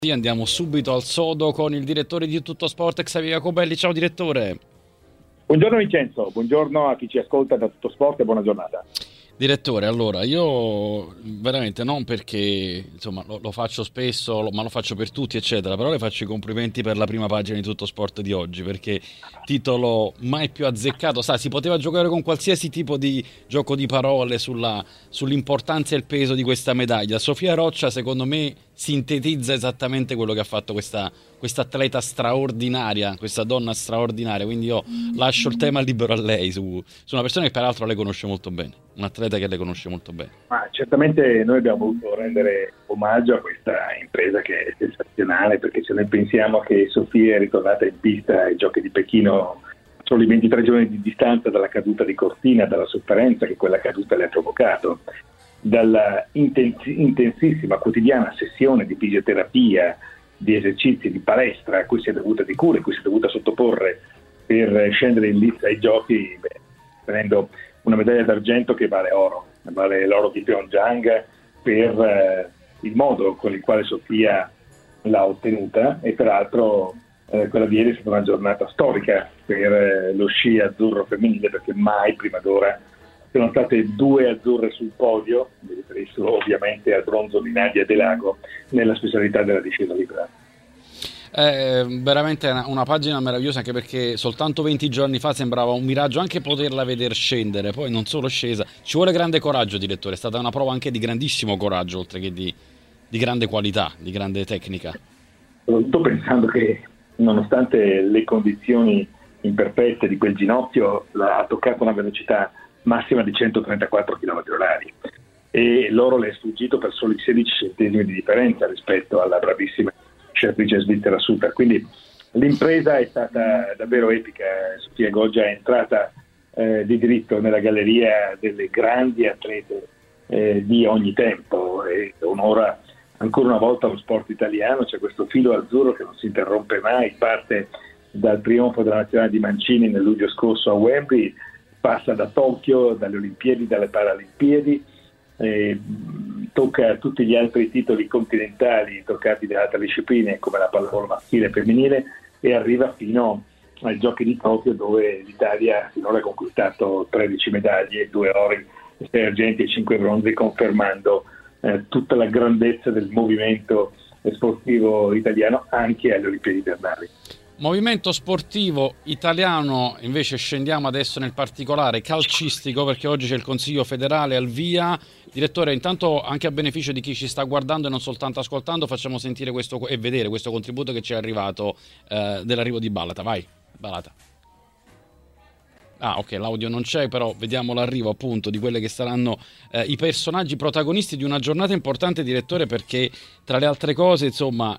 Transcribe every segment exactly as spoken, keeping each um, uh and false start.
Andiamo subito al sodo con il direttore di Tutto Sport, Xavier Jacobelli. Ciao direttore. Buongiorno Vincenzo, buongiorno a chi ci ascolta da Tutto Sport e buona giornata. Direttore, allora io veramente non perché insomma lo, lo faccio spesso, lo, ma lo faccio per tutti eccetera, però le faccio i complimenti per la prima pagina di Tutto Sport di oggi, perché titolo mai più azzeccato. Sa, si poteva giocare con qualsiasi tipo di gioco di parole sulla, sull'importanza e il peso di questa medaglia. Sofia Roccia secondo me sintetizza esattamente quello che ha fatto questa, questa atleta straordinaria, questa donna straordinaria, quindi io lascio il tema libero a lei su, su una persona che peraltro lei conosce molto bene, un atleta che lei conosce molto bene. Ma certamente noi abbiamo voluto rendere omaggio a questa impresa che è sensazionale, perché se noi pensiamo che Sofia è ritornata in pista ai Giochi di Pechino solo i ventitré giorni di distanza dalla caduta di Cortina, dalla sofferenza che quella caduta le ha provocato, dalla intensi- intensissima quotidiana sessione di fisioterapia, di esercizi, di palestra a cui si è dovuta di cure, a cui si è dovuta sottoporre per scendere in lizza ai giochi, beh, prendendo una medaglia d'argento che vale oro, vale l'oro di Pyeongchang per eh, il modo con il quale Sofia l'ha ottenuta, e peraltro eh, quella di ieri è stata una giornata storica per eh, lo sci azzurro femminile, perché mai prima d'ora sono state due azzurre sul podio, mi riferisco ovviamente al bronzo di Nadia Delago nella specialità della discesa libera. È veramente una, una pagina meravigliosa, anche perché soltanto venti giorni fa sembrava un miraggio anche poterla veder scendere, poi non solo scesa. Ci vuole grande coraggio, direttore, è stata una prova anche di grandissimo coraggio, oltre che di, di grande qualità, di grande tecnica. Sto pensando che nonostante le condizioni imperfette di quel ginocchio, ha toccato una velocità massima di centotrentaquattro chilometri orari e l'oro le è sfuggito per soli sedici centesimi di differenza rispetto alla bravissima sciatrice svizzera Suter. Quindi l'impresa è stata davvero epica. Sofia Goggia è entrata eh, di diritto nella galleria delle grandi atlete eh, di ogni tempo e onora ancora una volta lo sport italiano. C'è questo filo azzurro che non si interrompe mai, parte dal trionfo della nazionale di Mancini nel luglio scorso a Wembley, passa da Tokyo, dalle Olimpiadi, dalle Paralimpiadi, eh, tocca tutti gli altri titoli continentali toccati da altre discipline come la pallavolo maschile e femminile, e arriva fino ai Giochi di Tokyo, dove l'Italia finora ha conquistato tredici medaglie, due ori, sei argenti e cinque bronzi, confermando eh, tutta la grandezza del movimento sportivo italiano anche alle Olimpiadi invernali. Movimento sportivo italiano, invece scendiamo adesso nel particolare calcistico, perché oggi c'è il Consiglio federale al via. Direttore, intanto anche a beneficio di chi ci sta guardando e non soltanto ascoltando, facciamo sentire questo e vedere questo contributo che ci è arrivato eh, dell'arrivo di Balata. Vai, Balata. Ah, ok, l'audio non c'è, però vediamo l'arrivo appunto di quelle che saranno eh, i personaggi protagonisti di una giornata importante, direttore, perché tra le altre cose, insomma,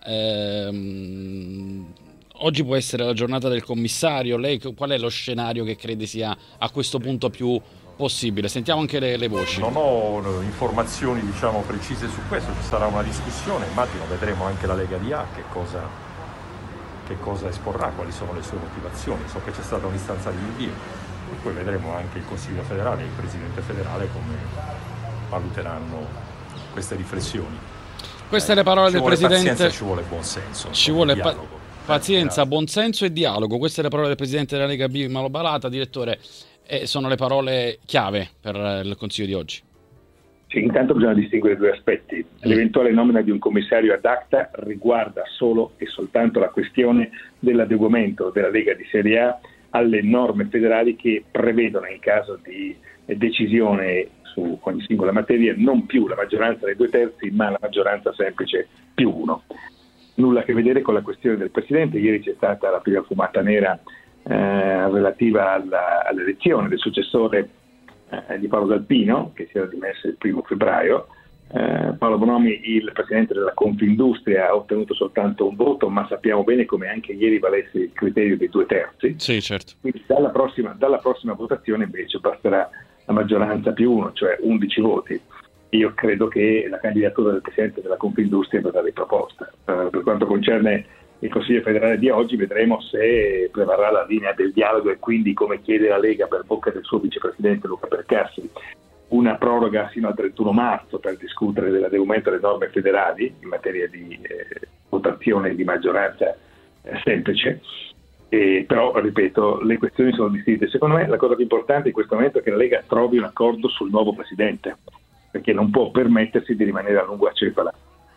ehm, oggi può essere la giornata del commissario. Lei qual è lo scenario che crede sia a questo punto più possibile? Sentiamo anche le, le voci. Non ho informazioni diciamo precise su questo, ci sarà una discussione, immagino vedremo anche la Lega di A che cosa, che cosa esporrà, quali sono le sue motivazioni. So che c'è stata un'istanza di invio e poi vedremo anche il Consiglio federale e il Presidente federale come valuteranno queste riflessioni. Queste eh, le parole del Presidente. Pazienza, ci vuole buon senso, ci vuole dialogo. Pa- pazienza, buonsenso e dialogo. Queste le parole del Presidente della Lega B, Malo Balata. Direttore, eh, sono le parole chiave per il Consiglio di oggi. Sì, intanto bisogna distinguere due aspetti. L'eventuale nomina di un commissario ad acta riguarda solo e soltanto la questione dell'adeguamento della Lega di Serie A alle norme federali che prevedono, in caso di decisione su ogni singola materia, non più la maggioranza dei due terzi, ma la maggioranza semplice più uno. Nulla a che vedere con la questione del Presidente. Ieri c'è stata la prima fumata nera eh, relativa alla, all'elezione del successore eh, di Paolo D'Alpino, che si era dimesso il primo febbraio. Eh, Paolo Bonomi, il Presidente della Confindustria, ha ottenuto soltanto un voto, ma sappiamo bene come anche ieri valesse il criterio dei due terzi. Sì, certo. Quindi dalla prossima, dalla prossima votazione invece basterà la maggioranza più uno, cioè undici voti. Io credo che la candidatura del Presidente della Confindustria verrà riproposta. Uh, per quanto concerne il Consiglio federale di oggi, vedremo se prevarrà la linea del dialogo e quindi, come chiede la Lega per bocca del suo vicepresidente Luca Percassi, una proroga fino al trentuno marzo per discutere dell'adeguamento alle norme federali in materia di eh, votazione di maggioranza eh, semplice. Eh, però, ripeto, le questioni sono distinte. Secondo me la cosa più importante in questo momento è che la Lega trovi un accordo sul nuovo presidente, perché non può permettersi di rimanere a lungo acefala.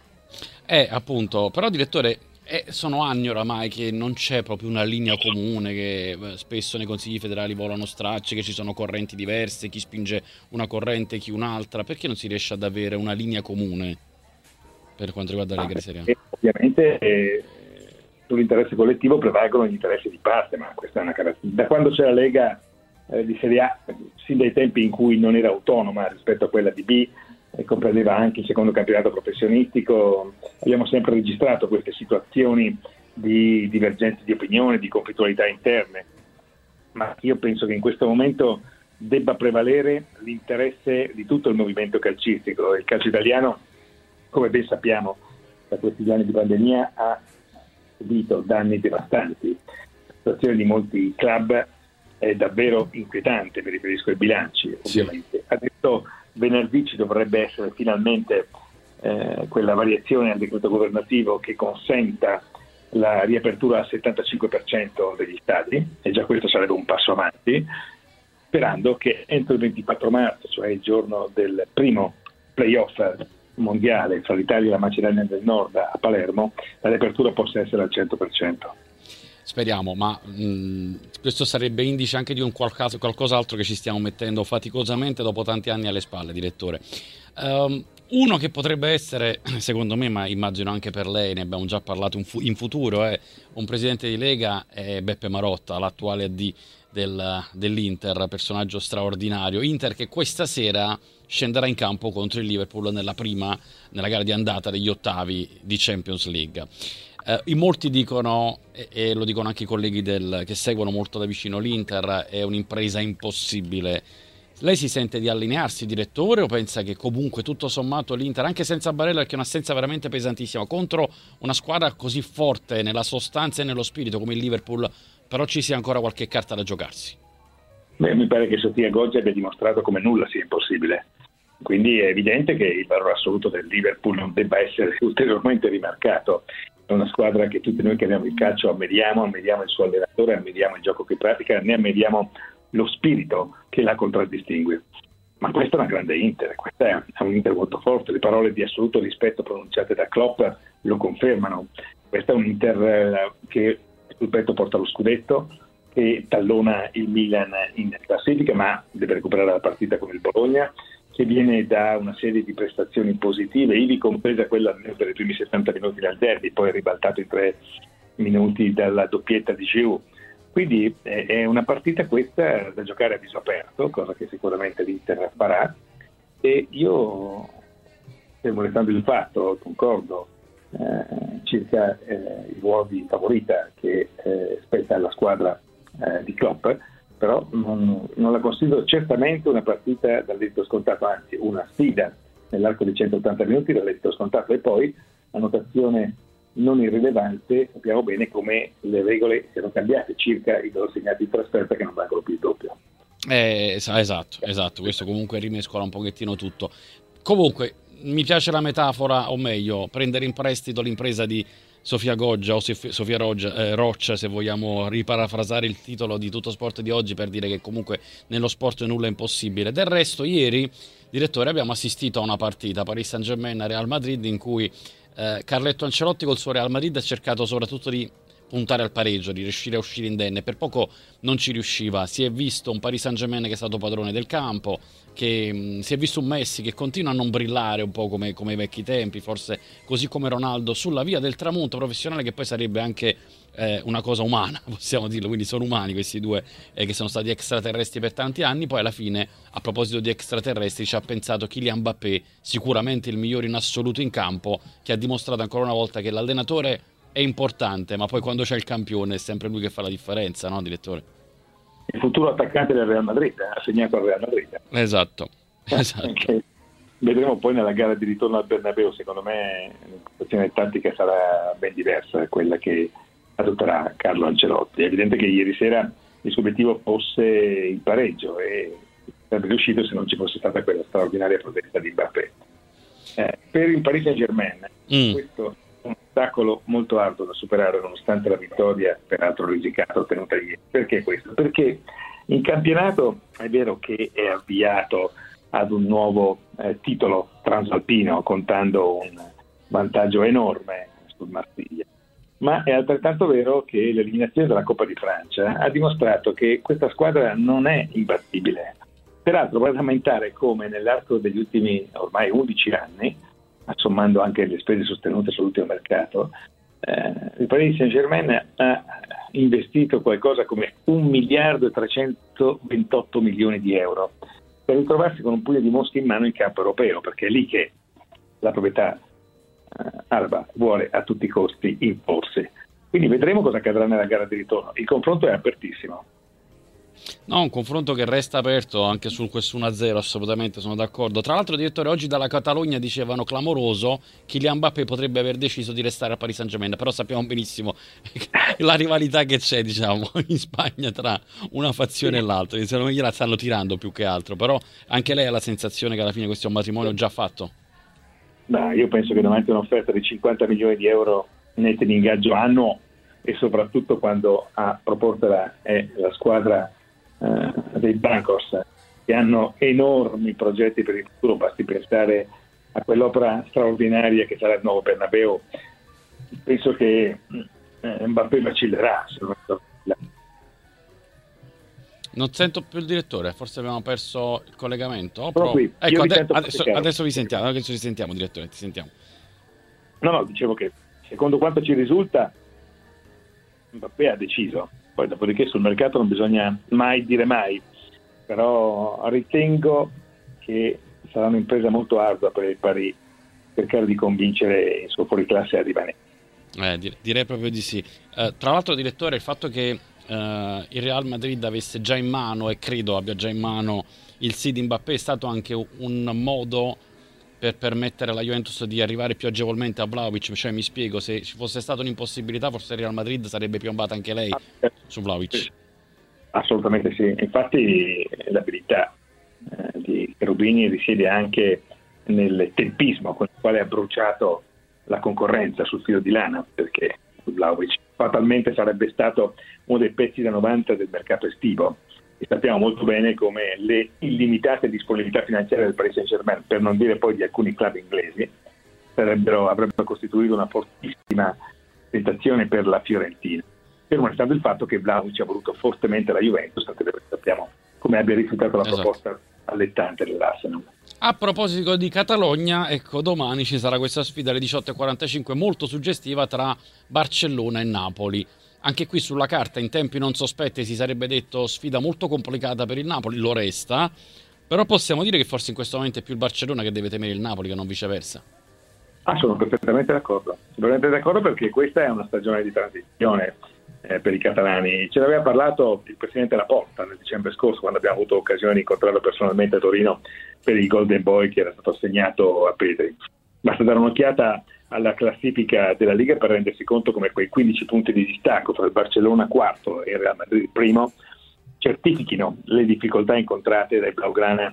Eh, appunto, però direttore, eh, sono anni oramai che non c'è proprio una linea comune, che eh, spesso nei consigli federali volano stracci, che ci sono correnti diverse, chi spinge una corrente, chi un'altra. Perché non si riesce ad avere una linea comune per quanto riguarda la Lega di Serie A? Ovviamente eh, sull'interesse collettivo prevalgono gli interessi di parte, ma questa è una caratteristica. Da quando c'è la Lega eh, di Serie A, sin dai tempi in cui non era autonoma rispetto a quella di B, e comprendeva anche il secondo campionato professionistico, abbiamo sempre registrato queste situazioni di divergenze di opinione, di conflittualità interne, ma io penso che in questo momento debba prevalere l'interesse di tutto il movimento calcistico. Il calcio italiano, come ben sappiamo, da questi due anni di pandemia ha subito danni devastanti. La situazione di molti club è davvero inquietante, mi riferisco ai bilanci, ovviamente. Sì. Adesso venerdì ci dovrebbe essere finalmente eh, quella variazione al decreto governativo che consenta la riapertura al settantacinque per cento degli stadi, e già questo sarebbe un passo avanti, sperando che entro il ventiquattro marzo, cioè il giorno del primo playoff mondiale fra l'Italia e la Macedonia del Nord a Palermo, la riapertura possa essere al cento per cento. Speriamo, ma mh, questo sarebbe indice anche di un qualcosa, qualcos'altro che ci stiamo mettendo faticosamente dopo tanti anni alle spalle, direttore. Um, uno che potrebbe essere, secondo me, ma immagino anche per lei, ne abbiamo già parlato in futuro, è un presidente di Lega, è Beppe Marotta, l'attuale A D del, dell'Inter, personaggio straordinario. Inter che questa sera scenderà in campo contro il Liverpool nella prima, nella gara di andata degli ottavi di Champions League. Uh, in molti dicono, e, e lo dicono anche i colleghi del, che seguono molto da vicino l'Inter, è un'impresa impossibile. Lei si sente di allinearsi, direttore, o pensa che comunque tutto sommato l'Inter, anche senza Barella, che è un'assenza veramente pesantissima, contro una squadra così forte nella sostanza e nello spirito come il Liverpool, però ci sia ancora qualche carta da giocarsi? Beh, mi pare che Sofia Goggia abbia dimostrato come nulla sia impossibile. Quindi è evidente che il valore assoluto del Liverpool non debba essere ulteriormente rimarcato. È una squadra che tutti noi che abbiamo il calcio ammiriamo, ammiriamo il suo allenatore, ammiriamo il gioco che pratica, ne ammiriamo lo spirito che la contraddistingue. Ma questa è una grande Inter, questa è un Inter molto forte, le parole di assoluto rispetto pronunciate da Klopp lo confermano. Questa è un Inter che sul petto porta lo scudetto, che tallona il Milan in classifica, ma deve recuperare la partita con il Bologna, che viene da una serie di prestazioni positive, ivi compresa quella per i primi settanta minuti del derby, poi ribaltato in tre minuti dalla doppietta di Giroud. Quindi è una partita questa da giocare a viso aperto, cosa che sicuramente l'Inter farà, e io, fermo restando il fatto, concordo eh, circa eh, il ruolo di favorita che eh, spetta alla squadra eh, di Klopp, però non, non la considero certamente una partita dall'esito scontato, anzi una sfida nell'arco di centottanta minuti dall'esito scontato, e poi la notazione non irrilevante, sappiamo bene come le regole siano cambiate circa i loro segnati di trasferta che non valgono più il doppio. Eh, esatto, esatto, questo comunque rimescola un pochettino tutto. Comunque mi piace la metafora, o meglio, prendere in prestito l'impresa di Sofia Goggia o Sofia Roccia, eh, Roccia, se vogliamo riparafrasare il titolo di Tutto Sport di oggi, per dire che comunque nello sport nulla è impossibile. Del resto, ieri, direttore, abbiamo assistito a una partita Paris Saint-Germain-Real Madrid in cui eh, Carletto Ancelotti col suo Real Madrid ha cercato soprattutto di puntare al pareggio, di riuscire a uscire indenne. Per poco non ci riusciva. Si è visto un Paris Saint-Germain che è stato padrone del campo, che mh, si è visto un Messi che continua a non brillare un po' come, come ai vecchi tempi, forse così come Ronaldo, sulla via del tramonto professionale, che poi sarebbe anche eh, una cosa umana, possiamo dirlo. Quindi sono umani questi due eh, che sono stati extraterrestri per tanti anni. Poi alla fine, a proposito di extraterrestri, ci ha pensato Kylian Mbappé, sicuramente il migliore in assoluto in campo, che ha dimostrato ancora una volta che l'allenatore è importante, ma poi quando c'è il campione è sempre lui che fa la differenza, no, direttore? Il futuro attaccante del Real Madrid, ha segnato al Real Madrid. Esatto, esatto. Vedremo poi nella gara di ritorno al Bernabeu, secondo me la situazione tattica sarà ben diversa da quella che adotterà Carlo Ancelotti. È evidente che ieri sera il suo obiettivo fosse il pareggio, e sarebbe riuscito se non ci fosse stata quella straordinaria protesta di Mbappé. Eh, per il Paris Saint-Germain, mm. questo un ostacolo molto arduo da superare nonostante la vittoria, peraltro risicata, ottenuta ieri. Perché questo? Perché in campionato è vero che è avviato ad un nuovo eh, titolo transalpino, contando un vantaggio enorme sul Marsiglia, ma è altrettanto vero che l'eliminazione della Coppa di Francia ha dimostrato che questa squadra non è imbattibile. Peraltro vorrei rammentare come nell'arco degli ultimi ormai undici anni, assommando anche le spese sostenute sull'ultimo mercato, eh, il Paris Saint-Germain ha investito qualcosa come un miliardo e trecentoventotto milioni di euro per ritrovarsi con un pugno di mosche in mano in campo europeo, perché è lì che la proprietà eh, araba vuole a tutti i costi imporsi. Quindi vedremo cosa accadrà nella gara di ritorno. Il confronto è apertissimo. No, un confronto che resta aperto anche su questo uno a zero, assolutamente, sono d'accordo. Tra l'altro, direttore, oggi dalla Catalogna dicevano clamoroso Kylian Mbappé potrebbe aver deciso di restare a Paris Saint-Germain, però sappiamo benissimo la rivalità che c'è, diciamo, in Spagna tra una fazione e l'altra. Secondo me gliela stanno tirando più che altro, però anche lei ha la sensazione che alla fine questo è un matrimonio già fatto? No, io penso che davanti a un'offerta di cinquanta milioni di euro netti di ingaggio annuo, e soprattutto quando a proportela è la squadra Uh, dei Blancos, che hanno enormi progetti per il futuro, basti pensare a quell'opera straordinaria che sarà il nuovo Bernabeu. Penso che uh, Mbappé vacillerà. Non sento più il direttore, forse abbiamo perso il collegamento. Però qui, ecco, vi ade- adesso, adesso vi sentiamo, adesso vi sentiamo, direttore, ti sentiamo. No, no, dicevo che secondo quanto ci risulta Mbappé ha deciso. Poi dopodiché sul mercato non bisogna mai dire mai, però ritengo che sarà un'impresa molto ardua per il Paris cercare di convincere il suo fuoriclasse a rimanere. Eh, direi proprio di sì. Eh, tra l'altro, direttore, il fatto che eh, il Real Madrid avesse già in mano, e credo abbia già in mano, il sì di Mbappé è stato anche un modo per permettere alla Juventus di arrivare più agevolmente a Vlahovic. Cioè, mi spiego, se ci fosse stata un'impossibilità, forse il Real Madrid sarebbe piombata anche lei su Vlahovic. Assolutamente sì, infatti l'abilità eh, di Cherubini risiede anche nel tempismo con il quale ha bruciato la concorrenza sul filo di lana, perché Vlahovic fatalmente sarebbe stato uno dei pezzi da novanta del mercato estivo. E sappiamo molto bene come le illimitate disponibilità finanziarie del Paris Saint-Germain, per non dire poi di alcuni club inglesi, sarebbero, avrebbero costituito una fortissima tentazione per la Fiorentina, fermo restando il fatto che Vlahovic ha voluto fortemente la Juventus, perché sappiamo come abbia rifiutato la esatto. proposta allettante dell'Arsenal. A proposito di Catalogna, ecco, domani ci sarà questa sfida alle diciotto e quarantacinque molto suggestiva tra Barcellona e Napoli. Anche qui sulla carta, in tempi non sospetti, si sarebbe detto sfida molto complicata per il Napoli, lo resta, però possiamo dire che forse in questo momento è più il Barcellona che deve temere il Napoli che non viceversa. Ah, sono perfettamente d'accordo, perfettamente d'accordo perché questa è una stagione di transizione eh, per i catalani. Ce ne aveva parlato il presidente Laporta nel dicembre scorso, quando abbiamo avuto occasione di incontrarlo personalmente a Torino per il Golden Boy che era stato assegnato a Pedri. Basta dare un'occhiata alla classifica della Liga per rendersi conto come quei quindici punti di distacco tra il Barcellona quarto e il Real Madrid primo certifichino le difficoltà incontrate dai Blaugrana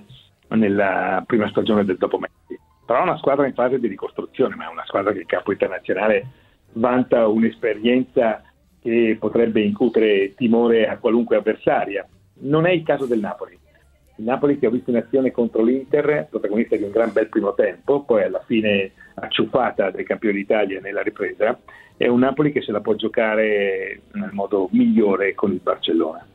nella prima stagione del dopo Messi. Però è una squadra in fase di ricostruzione, ma è una squadra che il campo internazionale vanta un'esperienza che potrebbe incutere timore a qualunque avversaria. Non è il caso del Napoli. Il Napoli, che ho visto in azione contro l'Inter, protagonista di un gran bel primo tempo, poi alla fine acciuffata dai campioni d'Italia nella ripresa, è un Napoli che se la può giocare nel modo migliore con il Barcellona.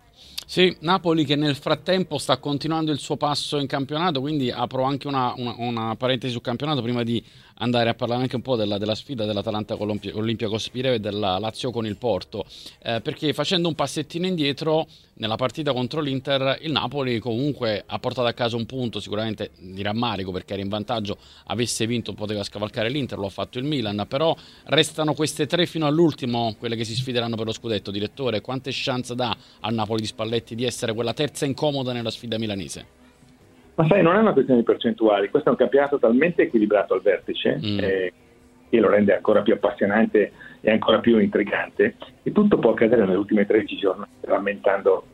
Sì, Napoli che nel frattempo sta continuando il suo passo in campionato, quindi apro anche una, una, una parentesi sul campionato prima di andare a parlare anche un po' della, della sfida dell'Atalanta con l'Olympiacos Pireo e della Lazio con il Porto, eh, perché facendo un passettino indietro nella partita contro l'Inter il Napoli comunque ha portato a casa un punto, sicuramente di rammarico perché era in vantaggio, avesse vinto poteva scavalcare l'Inter, lo ha fatto il Milan, però restano queste tre fino all'ultimo, quelle che si sfideranno per lo scudetto. Direttore, quante chance dà al Napoli di Spalletti di essere quella terza incomoda nella sfida milanese? Ma sai, non è una questione di percentuali, questo è un campionato talmente equilibrato al vertice mm. eh, che lo rende ancora più appassionante e ancora più intrigante, e tutto può accadere nelle ultime tredici giornate, rammentando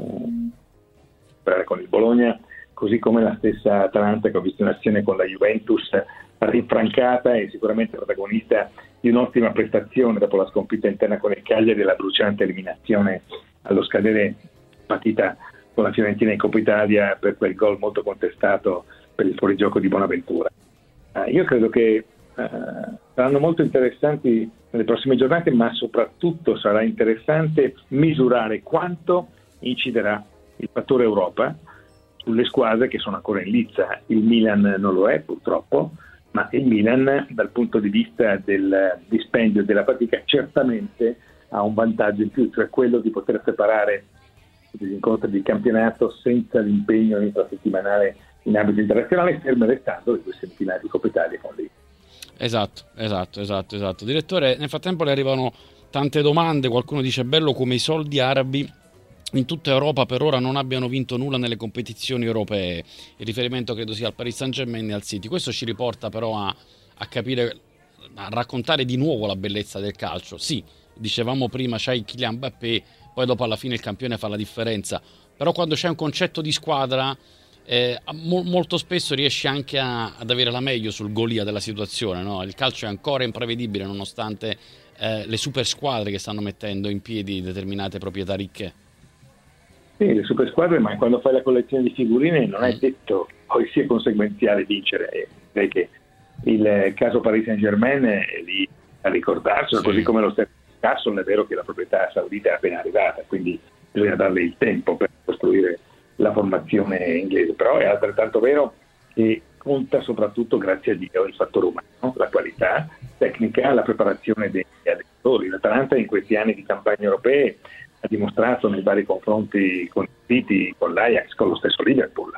eh, con il Bologna, così come la stessa Atalanta che ho visto in azione con la Juventus, rinfrancata e sicuramente protagonista di di un'ottima prestazione dopo la sconfitta interna con il Cagliari e la bruciante eliminazione allo scadere partita con la Fiorentina in Coppa Italia per quel gol molto contestato per il fuorigioco di Bonaventura. Eh, io credo che eh, saranno molto interessanti nelle prossime giornate, ma soprattutto sarà interessante misurare quanto inciderà il fattore Europa sulle squadre che sono ancora in lizza. Il Milan non lo è purtroppo, ma il Milan dal punto di vista del dispendio della fatica certamente ha un vantaggio in più, cioè quello di poter preparare gli incontri di campionato senza l'impegno infrasettimanale in ambito internazionale, ferme restando le due semifinali di Coppa Italia con lì. Esatto, esatto, esatto, esatto. Direttore, nel frattempo le arrivano tante domande, qualcuno dice bello come i soldi arabi in tutta Europa per ora non abbiano vinto nulla nelle competizioni europee. Il riferimento credo sia al Paris Saint-Germain e al City. Questo ci riporta però a, a capire, a raccontare di nuovo la bellezza del calcio. Sì, dicevamo prima c'hai Kylian Mbappé, poi dopo alla fine il campione fa la differenza, però quando c'è un concetto di squadra eh, mo- molto spesso riesci anche a, ad avere la meglio sul Golia della situazione, no? Il calcio è ancora imprevedibile nonostante eh, le super squadre che stanno mettendo in piedi determinate proprietà ricche. Sì, le super squadre, ma quando fai la collezione di figurine non è detto poi sia conseguenziale vincere. E direi che il caso Paris Saint-Germain è lì a ricordarselo, sì. Così come lo stesso caso non è vero che la proprietà saudita è appena arrivata, quindi bisogna darle il tempo per costruire la formazione inglese, però è altrettanto vero che conta soprattutto, grazie a Dio, il fattore umano, la qualità tecnica, la preparazione degli allenatori. L'Atalanta in questi anni di campagne europee ha dimostrato nei vari confronti con il City, con l'Ajax, con lo stesso Liverpool,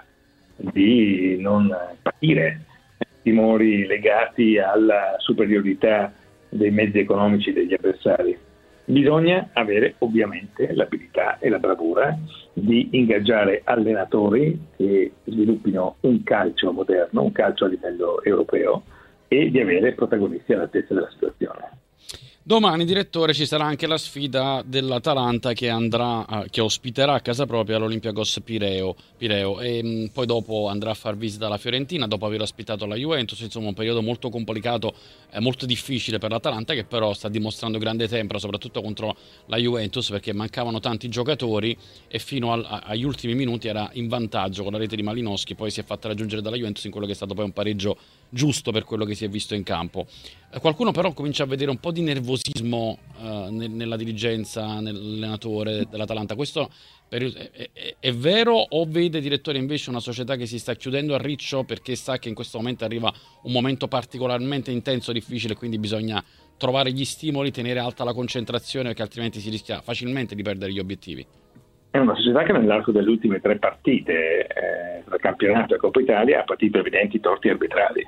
di non patire timori legati alla superiorità dei mezzi economici degli avversari. Bisogna avere ovviamente l'abilità e la bravura di ingaggiare allenatori che sviluppino un calcio moderno, un calcio a livello europeo, e di avere protagonisti all'altezza della situazione. Domani, direttore, ci sarà anche la sfida dell'Atalanta che andrà, che ospiterà a casa propria l'Olympiacos Pireo, Pireo e mh, poi dopo andrà a far visita alla Fiorentina dopo aver ospitato la Juventus. Insomma, un periodo molto complicato, eh, molto difficile per l'Atalanta, che però sta dimostrando grande tempra, soprattutto contro la Juventus, perché mancavano tanti giocatori e fino al, a, agli ultimi minuti era in vantaggio con la rete di Malinowski, poi si è fatta raggiungere dalla Juventus in quello che è stato poi un pareggio giusto per quello che si è visto in campo. Eh, qualcuno però comincia a vedere un po' di nervosismo eh, nel, nella dirigenza, nell'allenatore dell'Atalanta. Questo per, è, è, è vero, o vede, direttore, invece una società che si sta chiudendo a riccio perché sa che in questo momento arriva un momento particolarmente intenso, difficile, quindi bisogna trovare gli stimoli, tenere alta la concentrazione, perché altrimenti si rischia facilmente di perdere gli obiettivi? È una società che nell'arco delle ultime tre partite eh, tra campionato e Coppa Italia ha patito evidenti torti arbitrali,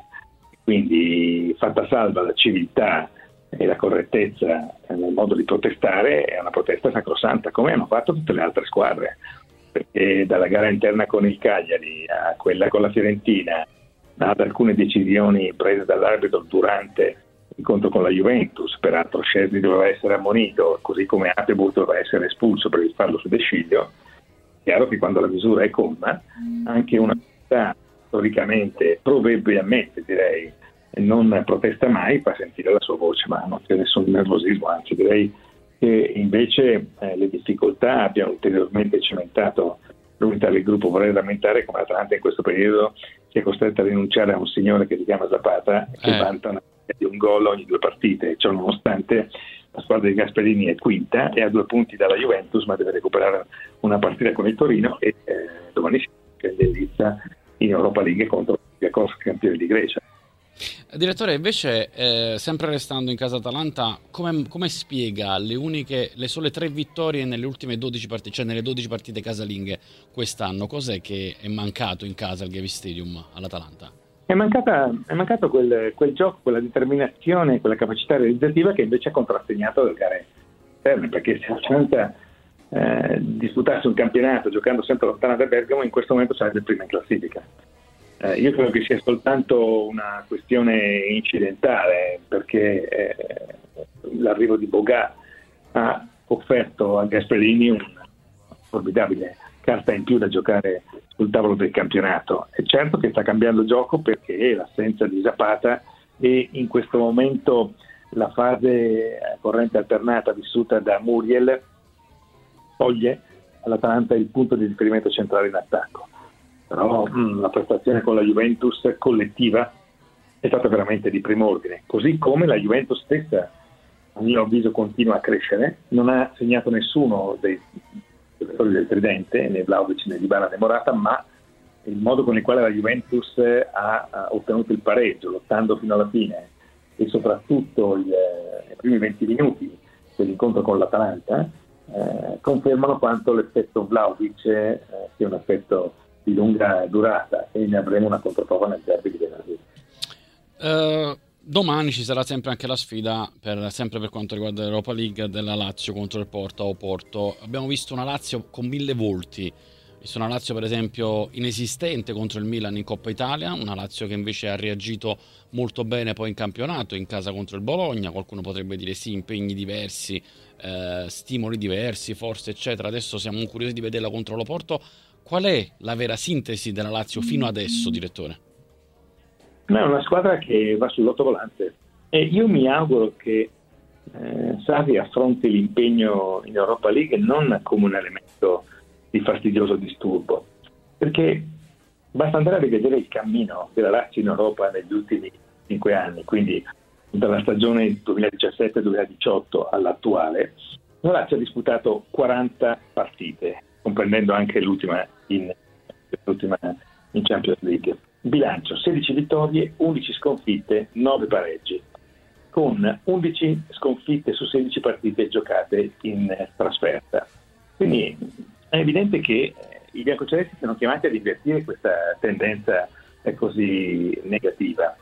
quindi fatta salva la civiltà e la correttezza nel modo di protestare, è una protesta sacrosanta, come hanno fatto tutte le altre squadre, perché dalla gara interna con il Cagliari a quella con la Fiorentina ad alcune decisioni prese dall'arbitro durante incontro con la Juventus, peraltro Szczesny doveva essere ammonito, così come Atebur doveva essere espulso per il fallo su De Sciglio. È chiaro che quando la misura è comma, anche una società storicamente, proverbiamente direi, non protesta mai, fa sentire la sua voce, ma non c'è nessun nervosismo, anzi direi che invece eh, le difficoltà abbiano ulteriormente cementato l'unità del gruppo. Vorrei rammentare come l'Atalanta in questo periodo sia costretta a rinunciare a un signore che si chiama Zapata, che eh. vanta una di un gol ogni due partite, cioè nonostante la squadra di Gasperini è quinta e ha due punti dalla Juventus, ma deve recuperare una partita con il Torino e eh, domani si prende Lizza in Europa League contro il campione di Grecia. Direttore, invece eh, sempre restando in casa Atalanta, come, come spiega le uniche, le sole tre vittorie nelle ultime dodici partite, cioè nelle dodici partite casalinghe quest'anno? Cos'è che è mancato in casa al Gavi Stadium all'Atalanta? È, mancata, è mancato quel, quel gioco, quella determinazione, quella capacità realizzativa che invece ha contrassegnato le gare interne, perché se l'Atalanta eh, disputasse un campionato giocando sempre lontana da Bergamo, in questo momento sarebbe prima in classifica. Eh, io credo che sia soltanto una questione incidentale, perché eh, l'arrivo di Boga ha offerto a Gasperini una formidabile carta in più da giocare sul tavolo del campionato. È certo che sta cambiando il gioco perché l'assenza di Zapata e in questo momento la fase corrente alternata vissuta da Muriel toglie all'Atalanta il punto di riferimento centrale in attacco, però mh, la prestazione con la Juventus collettiva è stata veramente di primo ordine, così come la Juventus stessa, a mio avviso, continua a crescere. Non ha segnato nessuno dei giocatori del tridente, né Vlahovic né Dybala né Morata, ma il modo con il quale la Juventus ha, ha ottenuto il pareggio, lottando fino alla fine, e soprattutto il, i primi venti minuti dell'incontro con l'Atalanta, eh, confermano quanto l'effetto Vlahovic eh, sia un effetto di lunga durata, e ne avremo una controprova nel derby di venerdì. Uh, domani ci sarà sempre anche la sfida, per, sempre per quanto riguarda l'Europa League, della Lazio contro il Porto a Oporto. Abbiamo visto una Lazio con mille volti. Visto una Lazio per esempio inesistente contro il Milan in Coppa Italia, una Lazio che invece ha reagito molto bene poi in campionato, in casa contro il Bologna. Qualcuno potrebbe dire sì, impegni diversi, eh, stimoli diversi forse, eccetera. Adesso siamo curiosi di vederla contro l'Oporto. Qual è la vera sintesi della Lazio fino adesso, direttore? No, è una squadra che va sull'ottovolante, e io mi auguro che eh, Sarri affronti l'impegno in Europa League non come un elemento di fastidioso disturbo, perché basta andare a rivedere il cammino della Lazio in Europa negli ultimi cinque anni, quindi dalla stagione duemiladiciassette duemiladiciotto all'attuale. La Lazio ha disputato quaranta partite, comprendendo anche l'ultima in, l'ultima in Champions League. Bilancio: sedici vittorie, undici sconfitte, nove pareggi, con undici sconfitte su sedici partite giocate in trasferta. Quindi è evidente che i biancocelesti sono chiamati ad invertire questa tendenza così negativa,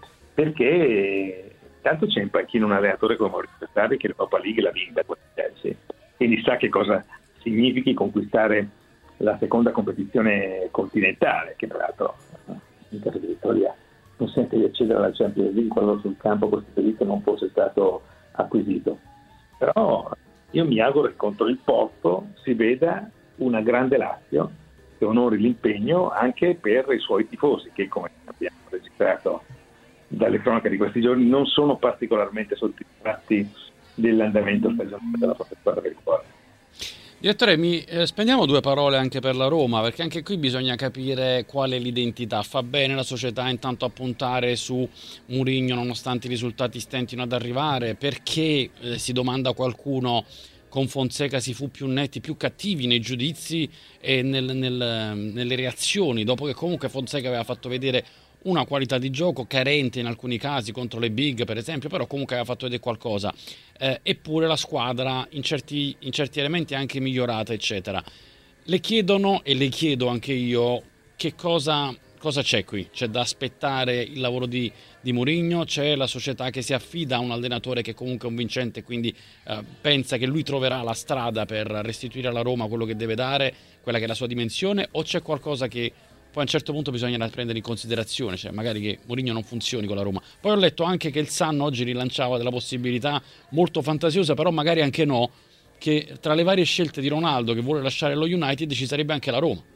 perché tanto c'è in panchina un allenatore come Maurizio Sarri che l'Europa League l'ha vinta con il Chelsea, quindi sa che cosa significhi conquistare la seconda competizione continentale, che peraltro in caso di vittoria consente di accedere alla Champions League quando sul campo questo diritto non fosse stato acquisito. Però io mi auguro che contro il Porto si veda una grande Lazio che onori l'impegno anche per i suoi tifosi, che, come abbiamo registrato dalle cronache di questi giorni, non sono particolarmente soddisfatti dell'andamento stagionale della propria squadra del cuore. Direttore, mi eh, spendiamo due parole anche per la Roma, perché anche qui bisogna capire qual è l'identità. Fa bene la società intanto a puntare su Mourinho nonostante i risultati stentino ad arrivare? Perché eh, si domanda qualcuno, con Fonseca si fu più netti, più cattivi nei giudizi e nel, nel, nelle reazioni, dopo che comunque Fonseca aveva fatto vedere una qualità di gioco carente in alcuni casi contro le big per esempio, però comunque aveva fatto vedere qualcosa, eh, eppure la squadra in certi, in certi elementi è anche migliorata, eccetera. Le chiedono, e le chiedo anche io, che cosa, cosa c'è qui? C'è da aspettare il lavoro di, di Mourinho? C'è la società che si affida a un allenatore che comunque è un vincente, quindi eh, pensa che lui troverà la strada per restituire alla Roma quello che deve dare, quella che è la sua dimensione, o c'è qualcosa che poi a un certo punto bisogna prendere in considerazione, cioè magari che Mourinho non funzioni con la Roma? Poi ho letto anche che il Sun oggi rilanciava della possibilità molto fantasiosa, però magari anche no, che tra le varie scelte di Ronaldo che vuole lasciare lo United ci sarebbe anche la Roma.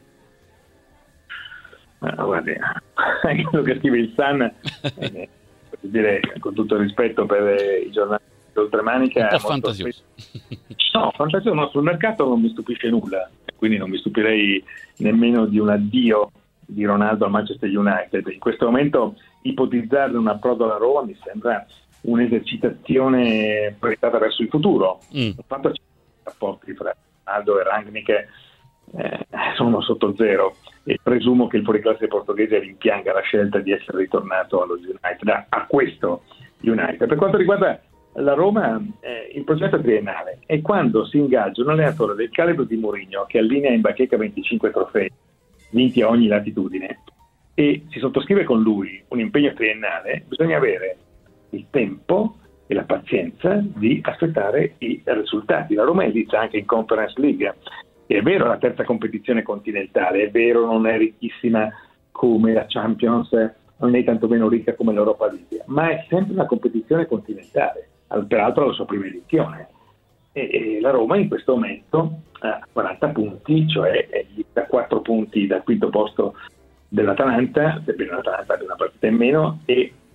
Ma guardi, anche quello che scrive il Sun, eh, dire, con tutto il rispetto per eh, i giornali d'oltremanica, un po' fantasioso. Spesso... No, fantasioso no, sul mercato non mi stupisce nulla, quindi non mi stupirei nemmeno di un addio di Ronaldo al Manchester United. In questo momento ipotizzare un approdo alla Roma mi sembra un'esercitazione proiettata verso il futuro. Mm. Il fatto che i rapporti fra Ronaldo e Rangnick eh, sono sotto zero, e presumo che il fuoriclasse portoghese rimpianga la scelta di essere ritornato allo United, a, a questo United. Per quanto riguarda la Roma, eh, il progetto è triennale, e quando si ingaggia un allenatore del calibro di Mourinho, che allinea in bacheca venticinque trofei vinti a ogni latitudine, e si sottoscrive con lui un impegno triennale, bisogna avere il tempo e la pazienza di aspettare i risultati. La Roma esiste anche in Conference League, è vero, la terza competizione continentale, è vero, non è ricchissima come la Champions, non è tanto meno ricca come l'Europa League, ma è sempre una competizione continentale, peraltro la sua prima edizione, e, e la Roma in questo momento ha quaranta punti, cioè è da quattro punti dal quinto posto dell'Atalanta, sebbene l'Atalanta abbia una partita in meno, e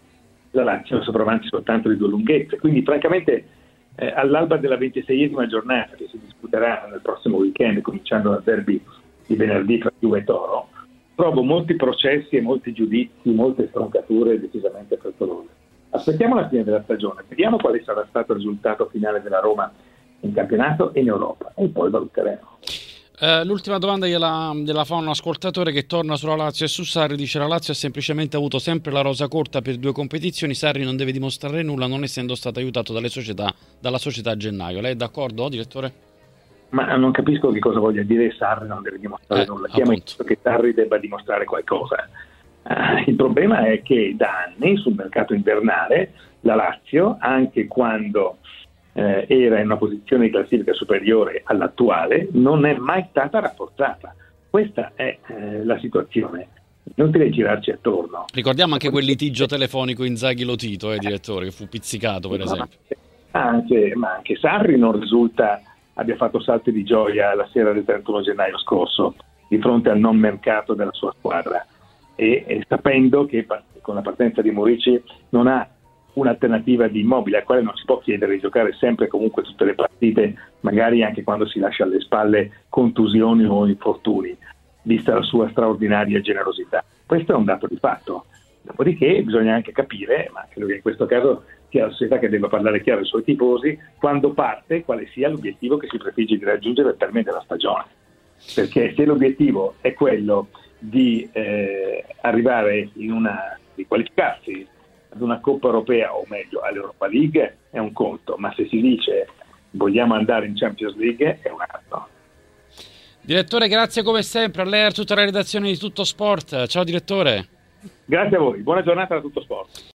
la Lazio è sopravanti soltanto di due lunghezze, quindi francamente eh, all'alba della ventiseiesima giornata che si disputerà nel prossimo weekend, cominciando dal derby di venerdì tra Juve e Toro, trovo molti processi e molti giudizi, molte stroncature decisamente frettolose. Aspettiamo la fine della stagione, vediamo quale sarà stato il risultato finale della Roma in campionato e in Europa e poi valuteremo. Uh, l'ultima domanda gliela, gliela fa un ascoltatore che torna sulla Lazio e su Sarri. Dice: la Lazio ha semplicemente avuto sempre la rosa corta per due competizioni, Sarri non deve dimostrare nulla non essendo stato aiutato dalle società, dalla società a gennaio. Lei è d'accordo, direttore? Ma non capisco che cosa voglia dire Sarri non deve dimostrare eh, nulla. Chiama che Sarri debba dimostrare qualcosa. Uh, il problema è che da anni sul mercato invernale la Lazio, anche quando Eh, era in una posizione di classifica superiore all'attuale, non è mai stata rafforzata. Questa è eh, la situazione. Inutile girarci attorno. Ricordiamo anche quel litigio telefonico Inzaghi-Lotito, eh, direttore, che fu pizzicato, per esempio. Anche, ma anche Sarri non risulta abbia fatto salti di gioia la sera del trentuno gennaio scorso di fronte al non mercato della sua squadra e, e sapendo che con la partenza di Murici non ha un'alternativa di Immobile, al quale non si può chiedere di giocare sempre e comunque tutte le partite, magari anche quando si lascia alle spalle contusioni o infortuni, vista la sua straordinaria generosità. Questo è un dato di fatto. Dopodiché bisogna anche capire, ma credo che in questo caso sia la società che debba parlare chiaro ai suoi tifosi, quando parte, quale sia l'obiettivo che si prefigge di raggiungere al termine della stagione. Perché se l'obiettivo è quello di eh, arrivare in una, di qualificarsi ad una Coppa Europea, o meglio all'Europa League, è un conto, ma se si dice vogliamo andare in Champions League è un altro. Direttore, grazie come sempre, a lei e a tutta la redazione di Tutto Sport. Ciao direttore. Grazie a voi, buona giornata da Tutto Sport.